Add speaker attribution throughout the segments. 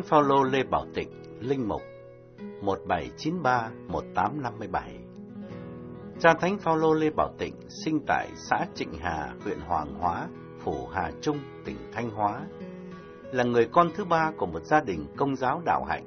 Speaker 1: Phaolô Lê Bảo Tịnh, Linh Mục 1793-1857. Cha Thánh Phaolô Lê Bảo Tịnh sinh tại xã Trịnh Hà, huyện Hoàng Hóa, phủ Hà Trung, tỉnh Thanh Hóa, là người con thứ ba của một gia đình Công giáo đạo hạnh.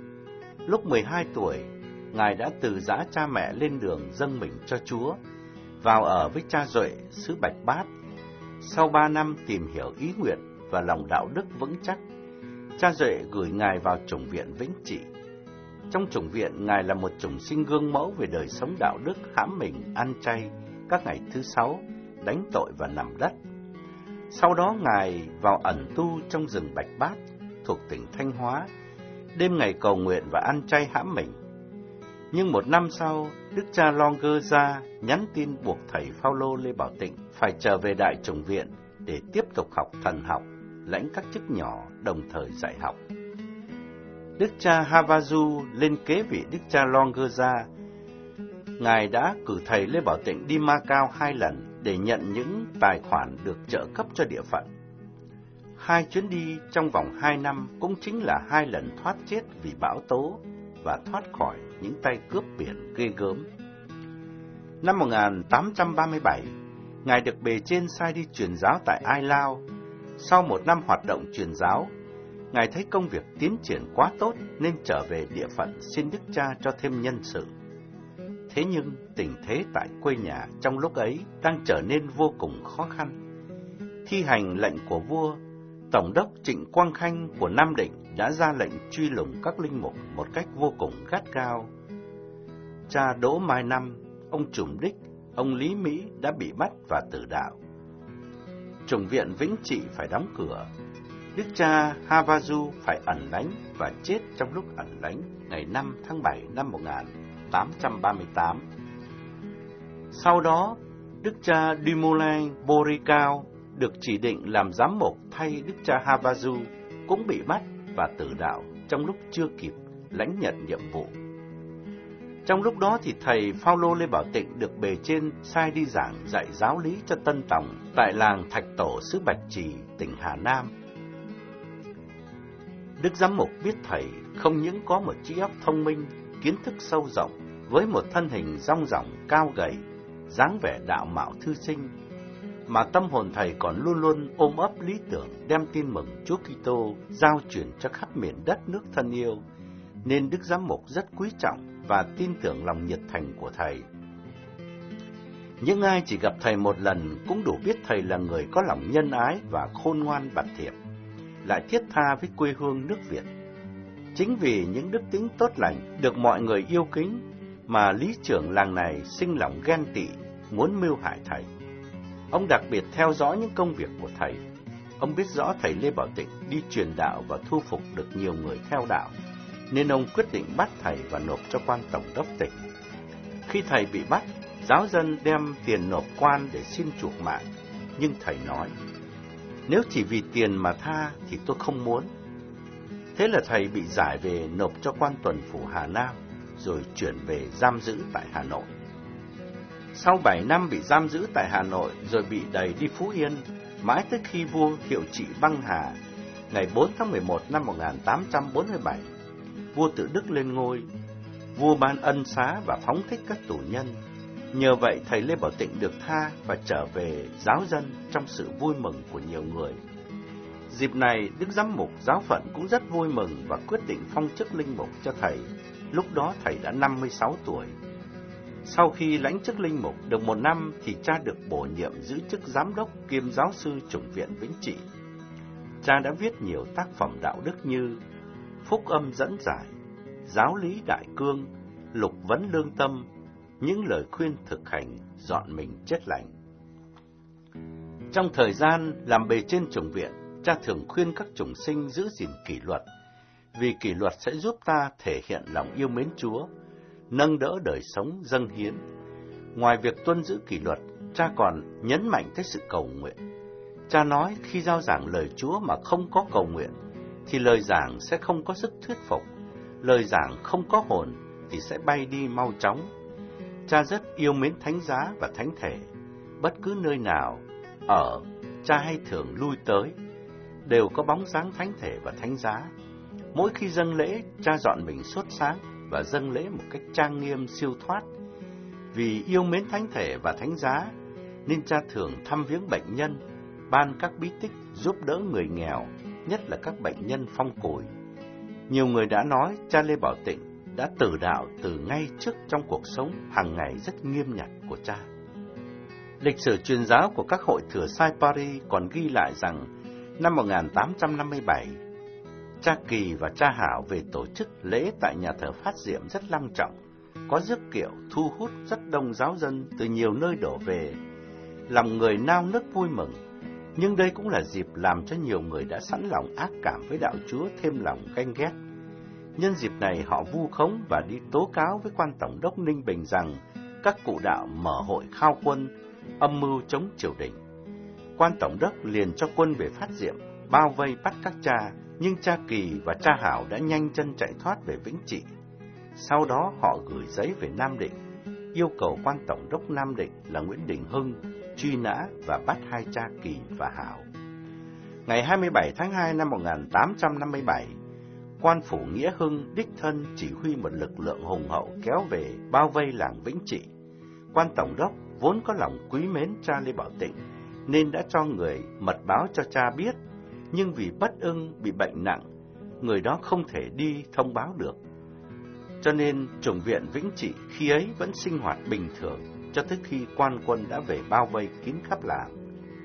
Speaker 1: Lúc 12 tuổi, Ngài đã từ giã cha mẹ lên đường dâng mình cho Chúa, vào ở với cha Duệ xứ Bạch Bát. Sau 3 năm tìm hiểu ý nguyện và lòng đạo đức vững chắc, cha Duệ gửi Ngài vào chủng viện Vĩnh Trị. Trong chủng viện, Ngài là một chủng sinh gương mẫu về đời sống đạo đức, hãm mình, ăn chay các ngày thứ Sáu, đánh tội và nằm đất. Sau đó Ngài vào ẩn tu trong rừng Bạch Bát thuộc tỉnh Thanh Hóa, đêm ngày cầu nguyện và ăn chay hãm mình. Nhưng 1 năm sau, Đức cha Longer ra nhắn tin buộc thầy Phaolô Lê Bảo Tịnh phải trở về đại chủng viện để tiếp tục học thần học, lãnh các chức nhỏ, đồng thời dạy học. Đức cha Havasu lên kế vị Đức cha Longer ra. Ngài đã cử thầy Lê Bảo Tịnh đi Macau 2 lần để nhận những tài khoản được trợ cấp cho địa phận. 2 chuyến đi trong vòng 2 năm cũng chính là 2 lần thoát chết vì bão tố và thoát khỏi những tay cướp biển ghê gớm. Năm 1837, Ngài được bề trên sai đi truyền giáo tại Ai Lao. Sau 1 năm hoạt động truyền giáo, Ngài thấy công việc tiến triển quá tốt nên trở về địa phận xin Đức cha cho thêm nhân sự. Thế nhưng tình thế tại quê nhà trong lúc ấy đang trở nên vô cùng khó khăn. Thi hành lệnh của vua, Tổng đốc Trịnh Quang Khanh của Nam Định đã ra lệnh truy lùng các linh mục một cách vô cùng gắt gao. Cha Đỗ Mai Năm, ông Trùm Đích, ông Lý Mỹ đã bị bắt và tử đạo. Chủng viện Vĩnh Trị phải đóng cửa. Đức cha Havasu phải ẩn nánh và chết trong lúc ẩn nánh ngày 5 tháng 7 năm 1838. Sau đó, Đức cha Dumoulin Boricao được chỉ định làm giám mục thay Đức cha Havasu cũng bị bắt và tử đạo trong lúc chưa kịp lãnh nhận nhiệm vụ. Trong lúc đó thì thầy Phaolô Lê Bảo Tịnh được bề trên sai đi giảng dạy giáo lý cho Tân Tòng tại làng Thạch Tổ xứ Bạch Trì, tỉnh Hà Nam. Đức giám mục biết thầy không những có một trí óc thông minh, kiến thức sâu rộng, với một thân hình dong dỏng cao gầy, dáng vẻ đạo mạo thư sinh, mà tâm hồn thầy còn luôn luôn ôm ấp lý tưởng đem tin mừng Chúa Kitô giao truyền cho khắp miền đất nước thân yêu, nên Đức giám mục rất quý trọng và tin tưởng lòng nhiệt thành của thầy. Những ai chỉ gặp thầy một lần cũng đủ biết thầy là người có lòng nhân ái và khôn ngoan bạt thiệp, lại thiết tha với quê hương nước Việt. Chính vì những đức tính tốt lành được mọi người yêu kính mà lý trưởng làng này sinh lòng ghen tị, muốn mưu hại thầy. Ông đặc biệt theo dõi những công việc của thầy. Ông biết rõ thầy Lê Bảo Tịnh đi truyền đạo và thu phục được nhiều người theo đạo, nên ông quyết định bắt thầy và nộp cho quan tổng đốc tỉnh. Khi thầy bị bắt, giáo dân đem tiền nộp quan để xin chuộc mạng, nhưng thầy nói, nếu chỉ vì tiền mà tha thì tôi không muốn. Thế là thầy bị giải về nộp cho quan tuần phủ Hà Nam, rồi chuyển về giam giữ tại Hà Nội. Sau 7 năm bị giam giữ tại Hà Nội, rồi bị đày đi Phú Yên, mãi tới khi vua Hiệu Trị băng hà, ngày 4 tháng 11 năm 1847, vua tự Đức lên ngôi. Vua ban ân xá và phóng thích các tù nhân. Nhờ vậy thầy Lê Bảo Tịnh được tha và trở về giáo dân trong sự vui mừng của nhiều người. Dịp này, Đức giám mục giáo phận cũng rất vui mừng và quyết định phong chức linh mục cho thầy. Lúc đó thầy đã 56 tuổi. Sau khi lãnh chức linh mục được 1 năm thì cha được bổ nhiệm giữ chức giám đốc kiêm giáo sư chủng viện Vĩnh Trị. Cha đã viết nhiều tác phẩm đạo đức như Phúc âm dẫn giải, Giáo lý đại cương, Lục vấn lương tâm, những lời khuyên thực hành dọn mình chết lành. Trong thời gian làm bề trên chủng viện, cha thường khuyên các chủng sinh giữ gìn kỷ luật, vì kỷ luật sẽ giúp ta thể hiện lòng yêu mến Chúa, nâng đỡ đời sống dâng hiến. Ngoài việc tuân giữ kỷ luật, cha còn nhấn mạnh tới sự cầu nguyện. Cha nói khi giao giảng lời Chúa mà không có cầu nguyện, thì lời giảng sẽ không có sức thuyết phục, lời giảng không có hồn thì sẽ bay đi mau chóng. Cha rất yêu mến thánh giá và thánh thể. Bất cứ nơi nào ở, cha hay thường lui tới, đều có bóng dáng thánh thể và thánh giá. Mỗi khi dâng lễ, cha dọn mình sốt sáng và dâng lễ một cách trang nghiêm siêu thoát. Vì yêu mến thánh thể và thánh giá, nên cha thường thăm viếng bệnh nhân, ban các bí tích giúp đỡ người nghèo, nhất là các bệnh nhân phong cùi. Nhiều người đã nói cha Lê Bảo Tịnh đã tử đạo từ ngay trước trong cuộc sống hàng ngày rất nghiêm nhặt của cha. Lịch sử truyền giáo của các hội thừa sai Paris còn ghi lại rằng năm 1857, cha Kỳ và cha Hảo về tổ chức lễ tại nhà thờ Phát Diệm rất long trọng, có rước kiệu thu hút rất đông giáo dân từ nhiều nơi đổ về, lòng người nao nức vui mừng. Nhưng đây cũng là dịp làm cho nhiều người đã sẵn lòng ác cảm với đạo Chúa thêm lòng ganh ghét. Nhân dịp này họ vu khống và đi tố cáo với quan tổng đốc Ninh Bình rằng các cụ đạo mở hội khao quân, âm mưu chống triều đình. Quan tổng đốc liền cho quân về Phát Diệm, bao vây bắt các cha, nhưng cha Kỳ và cha Hảo đã nhanh chân chạy thoát về Vĩnh Trị. Sau đó họ gửi giấy về Nam Định, yêu cầu quan tổng đốc Nam Định là Nguyễn Đình Hưng truy nã và bắt hai cha Kỳ và Hảo. Ngày 27 tháng 2 năm 1857, quan phủ Nghĩa Hưng đích thân chỉ huy một lực lượng hùng hậu kéo về bao vây làng Vĩnh Trị. Quan tổng đốc vốn có lòng quý mến cha Lê Bảo Tịnh nên đã cho người mật báo cho cha biết, nhưng vì bất ưng bị bệnh nặng, người đó không thể đi thông báo được. Cho nên chủng viện Vĩnh Trị khi ấy vẫn sinh hoạt bình thường cho tới khi quan quân đã về bao vây kín khắp làng.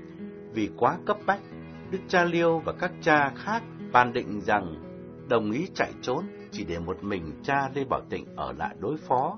Speaker 1: Vì quá cấp bách, Đức cha Liêu và các cha khác bàn định rằng đồng ý chạy trốn, chỉ để một mình cha Lê Bảo Tịnh ở lại đối phó.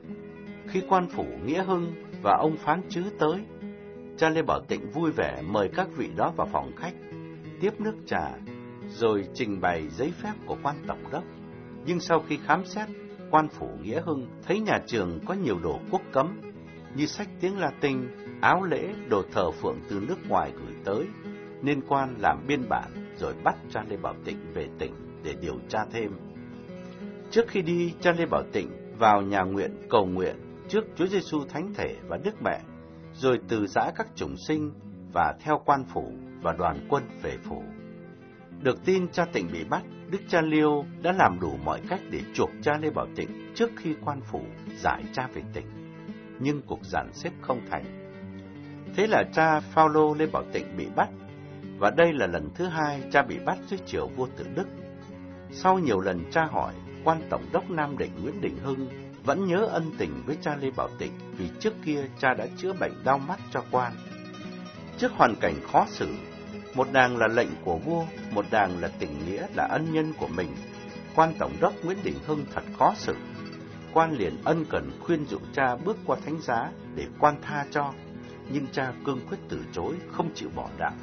Speaker 1: Khi quan phủ Nghĩa Hưng và ông phán trứ tới, cha Lê Bảo Tịnh vui vẻ mời các vị đó vào phòng khách, tiếp nước trà, rồi trình bày giấy phép của quan tổng đốc. Nhưng sau khi khám xét, quan phủ Nghĩa Hưng thấy nhà trường có nhiều đồ quốc cấm, như sách tiếng Latin, áo lễ, đồ thờ phượng từ nước ngoài gửi tới, nên quan làm biên bản rồi bắt cha Lê Bảo Tịnh về tỉnh để điều tra thêm. Trước khi đi, cha Lê Bảo Tịnh vào nhà nguyện cầu nguyện trước Chúa Giêsu Thánh Thể và Đức Mẹ, rồi từ giã các chủng sinh và theo quan phủ và đoàn quân về phủ. Được tin cha Tịnh bị bắt, Đức cha Liêu đã làm đủ mọi cách để chuộc cha Lê Bảo Tịnh trước khi quan phủ giải cha về tỉnh, nhưng cuộc dàn xếp không thành. Thế là cha Phao-lô Lê Bảo Tịnh bị bắt, và đây là lần thứ hai cha bị bắt dưới triều vua Tự Đức. Sau nhiều lần tra hỏi, quan tổng đốc Nam Định Nguyễn Đình Hưng vẫn nhớ ân tình với cha Lê Bảo Tịnh vì trước kia cha đã chữa bệnh đau mắt cho quan. Trước hoàn cảnh khó xử, một đàng là lệnh của vua, một đàng là tình nghĩa, là ân nhân của mình, quan tổng đốc Nguyễn Đình Hưng thật khó xử. Quan liền ân cần khuyên dụ cha bước qua thánh giá để quan tha cho, nhưng cha cương quyết từ chối, không chịu bỏ đạo.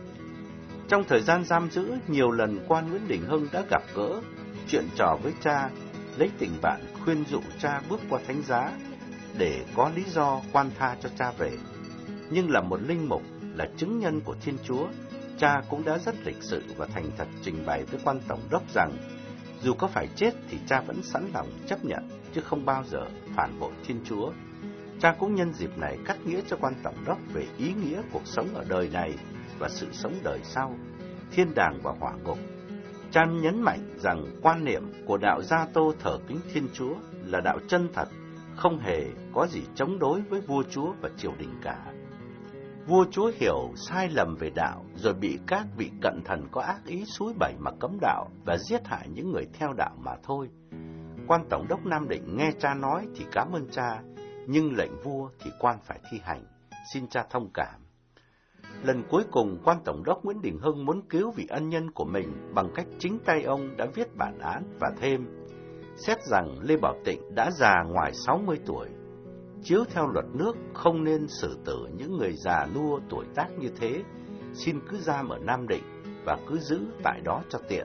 Speaker 1: Trong thời gian giam giữ, nhiều lần quan Nguyễn Đình Hưng đã gặp gỡ, chuyện trò với cha, lấy tình bạn khuyên dụ cha bước qua thánh giá để có lý do quan tha cho cha về. Nhưng là một linh mục, là chứng nhân của Thiên Chúa, cha cũng đã rất lịch sự và thành thật trình bày với quan tổng đốc rằng dù có phải chết thì cha vẫn sẵn lòng chấp nhận, chứ không bao giờ phản bội Thiên Chúa. Cha cũng nhân dịp này cắt nghĩa cho quan tổng đốc về ý nghĩa cuộc sống ở đời này và sự sống đời sau, thiên đàng và hỏa ngục. Cha nhấn mạnh rằng quan niệm của đạo Gia Tô thờ kính Thiên Chúa là đạo chân thật, không hề có gì chống đối với vua chúa và triều đình cả. Vua chúa hiểu sai lầm về đạo, rồi bị các vị cận thần có ác ý xúi bẩy mà cấm đạo và giết hại những người theo đạo mà thôi. Quan tổng đốc Nam Định nghe cha nói thì cảm ơn cha, nhưng lệnh vua thì quan phải thi hành, xin cha thông cảm. Lần cuối cùng, quan tổng đốc Nguyễn Đình Hưng muốn cứu vị ân nhân của mình bằng cách chính tay ông đã viết bản án và thêm xét rằng Lê Bảo Tịnh đã già ngoài 60 tuổi. Chiếu theo luật nước không nên xử tử những người già nua tuổi tác như thế, xin cứ giam ở Nam Định và cứ giữ tại đó cho tiện.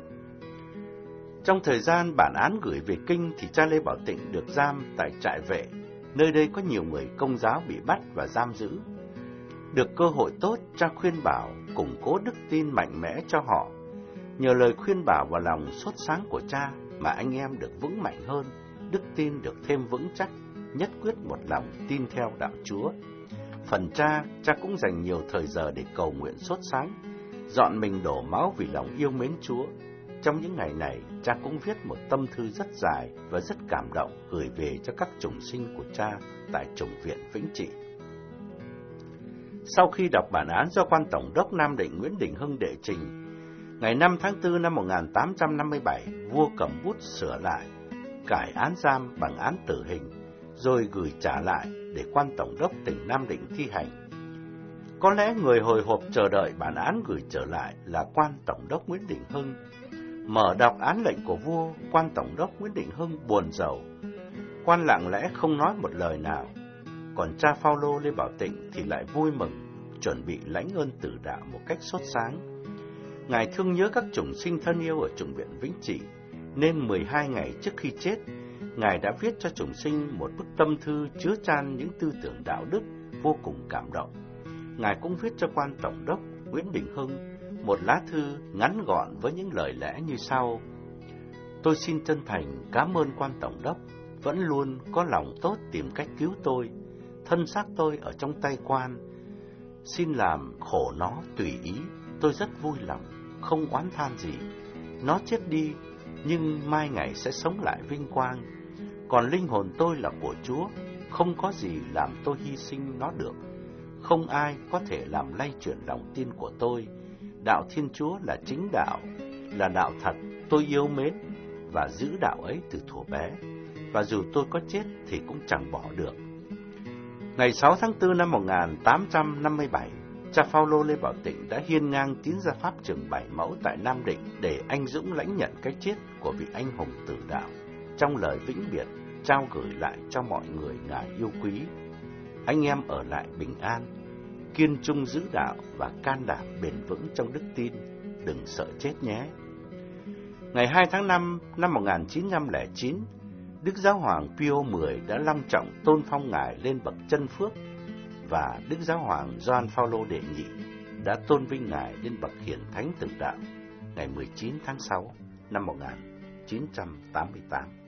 Speaker 1: Trong thời gian bản án gửi về Kinh thì cha Lê Bảo Tịnh được giam tại trại vệ, nơi đây có nhiều người Công giáo bị bắt và giam giữ. Được cơ hội tốt, cha khuyên bảo, củng cố đức tin mạnh mẽ cho họ. Nhờ lời khuyên bảo và lòng sốt sáng của cha mà anh em được vững mạnh hơn, đức tin được thêm vững chắc, nhất quyết một lòng tin theo đạo Chúa. Phần cha cũng dành nhiều thời giờ để cầu nguyện sốt sáng, dọn mình đổ máu vì lòng yêu mến Chúa. trong những ngày này, cha cũng viết một tâm thư rất dài và rất cảm động gửi về cho các chủng sinh của cha tại chủng viện Vĩnh Trị. Sau khi đọc bản án do quan tổng đốc Nam Định Nguyễn Đình Hưng đệ trình, ngày 5 tháng 4 năm 1857, vua cầm bút sửa lại, cải án giam bằng án tử hình, rồi gửi trả lại để quan tổng đốc tỉnh Nam Định thi hành. Có lẽ người hồi hộp chờ đợi bản án gửi trở lại là quan tổng đốc Nguyễn Đình Hưng. Mở đọc án lệnh của vua, quan tổng đốc Nguyễn Đình Hưng buồn rầu. Quan lặng lẽ không nói một lời nào. Còn cha Phao-lô Lê Bảo Tịnh thì lại vui mừng, chuẩn bị lãnh ơn tử đạo một cách sốt sáng. Ngài thương nhớ các chủng sinh thân yêu ở chủng viện Vĩnh Trị, nên 12 ngày trước khi chết, Ngài đã viết cho chủng sinh một bức tâm thư chứa chan những tư tưởng đạo đức vô cùng cảm động. Ngài cũng viết cho quan tổng đốc Nguyễn Đình Hưng một lá thư ngắn gọn với những lời lẽ như sau: Tôi xin chân thành cảm ơn quan tổng đốc, vẫn luôn có lòng tốt tìm cách cứu tôi. Thân xác tôi ở trong tay quan, xin làm khổ nó tùy ý, tôi rất vui lòng, không oán than gì. Nó chết đi, nhưng mai ngày sẽ sống lại vinh quang. Còn linh hồn tôi là của Chúa, không có gì làm tôi hy sinh nó được. Không ai có thể làm lay chuyển lòng tin của tôi. Đạo Thiên Chúa là chính đạo, là đạo thật, tôi yêu mến và giữ đạo ấy từ thuở bé. Và dù tôi có chết thì cũng chẳng bỏ được. Ngày 6 tháng 4 năm 1857, cha Phao-lô Lê Bảo Tịnh đã hiên ngang tiến ra pháp trường Bảy Mẫu tại Nam Định để anh dũng lãnh nhận cái chết của vị anh hùng tử đạo. Trong lời vĩnh biệt, trao gửi lại cho mọi người Ngài yêu quý: Anh em ở lại bình an, kiên trung giữ đạo và can đảm bền vững trong đức tin, đừng sợ chết nhé. Ngày 2 tháng 5 năm 1909, Đức Giáo hoàng Pio X đã long trọng tôn phong Ngài lên bậc chân phước, và Đức Giáo hoàng Gioan Phaolô đệ nhị đã tôn vinh Ngài lên bậc hiển thánh tử đạo ngày 19 tháng 6 năm 1988.